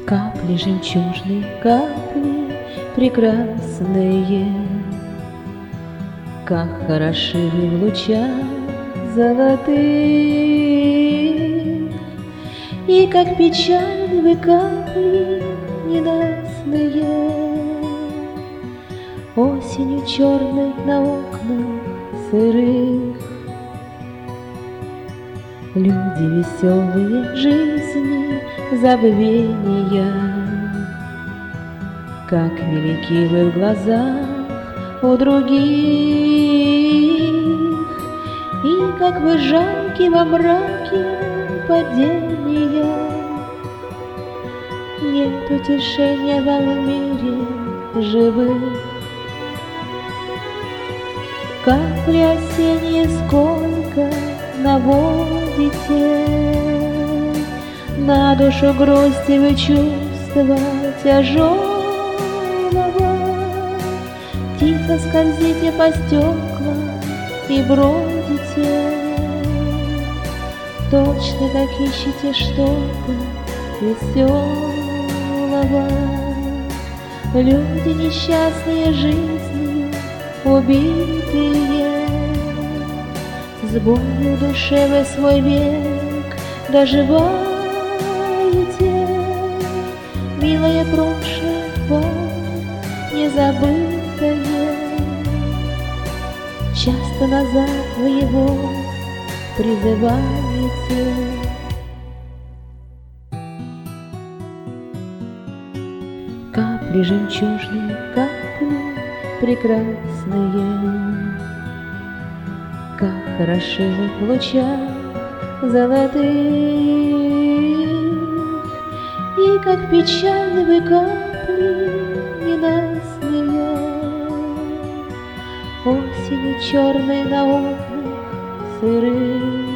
Капли жемчужные, капли прекрасные, как хороши вы в лучах золотых, и как печальны вы, капли ненастные, осенью черной на окнах сырых. Люди веселые жизни забвения, как велики вы в глазах у других, и как вы жалки во мраке падения. Нет утешения вам в мире живых. Капли осенние сколько наводите на душу грусти вы чувства тяжелого. Тихо скользите по стеклам и бродите, точно как ищете что-то веселого. Люди несчастные жизнью убитые, с болью в душе вы свой век доживаете. Милое прошлое вам незабытое, часто назад вы его призываете. Капли жемчужные, капли прекрасные, как хороши вы в лучах золотых, и как печальны вы, капли ненастные, осенью черной на окнах сырых.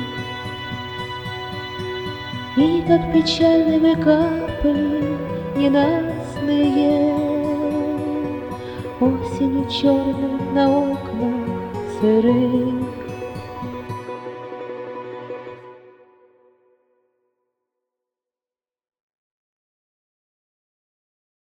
И как печальны вы, капли ненастные, осенью черной на окнах сырых.